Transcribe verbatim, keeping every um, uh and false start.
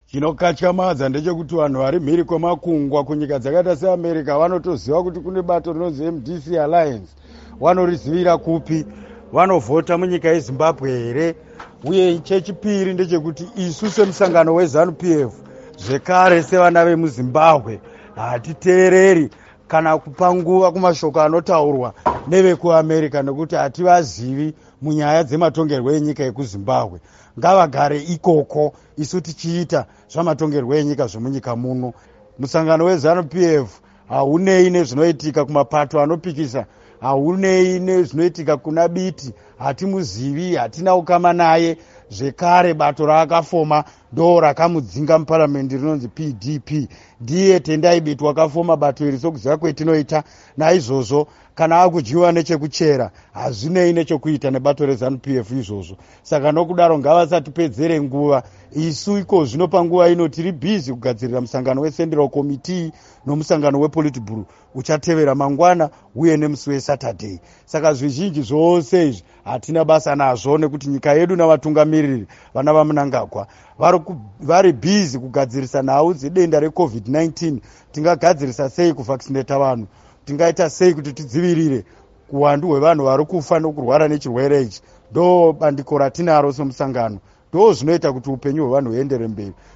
Chinokatyamadza ndechekuti vanhu vari mhiri kwemakungwa kunyika dzakaita seamerica vanotoziva kuti kune bato rinonzi M D C Alliance. Vanorizivira kupi? Vanovhota munyika yeZimbabwe here? Uye chechipiri ndechekuti isu semusangano weZANU P F zvekare sevana vemuZimbabwe hatiteereri kana kupa nguva kumashoko anotaurwa nevekuamerica nekuti hativazivi munyaya dzematongerwo enyika yekuZimbabwe. Ngavagare ikoko isu tichiita zvamatongerwo enyika zvemunyika muno. Musangano weZANU P F haunei nezvinoitika kumapato anopikisa, haunei nezvinoitika kuna biti, hatimuzivi, hatina ukama naye. Zvekare bato raakafoma ndo rakamudzinga muparamendi rinonzi P D P. Ndiye Tendai Biti wakafoma bato iri sokuziva kwetinoita. Naizvozvo kana akudyiwa nechekuchera hazvinei nechekuita nebato reZANU P F izvozvo. Saka nokudaro ngavasatipedzere nguva. Isu iko zvino panguva ino tiri bhizi kugadzirira musangano weCentral Committee nomusangano wePolitburo uchatevera mangwana uye nemusi weSaturday. Saka zvizhinji zvose izvi hatina basa nazvo nekuti nyika yedu navatungamiriri vana vaMnangagwa vari bhizi kugadzirisa nhau dzedenda reCovid nineteen. Tingagadzirisa sei kuvaccinata vanhu? Tingaita sei kuti tidzivirire kuwandu hwevanhu vari kufa nokurwara nechirwere ichi? Ndo bandiko ratinaro semusangano. Ndo zvinoita kuti upenyu hwevanhu huendere mberi.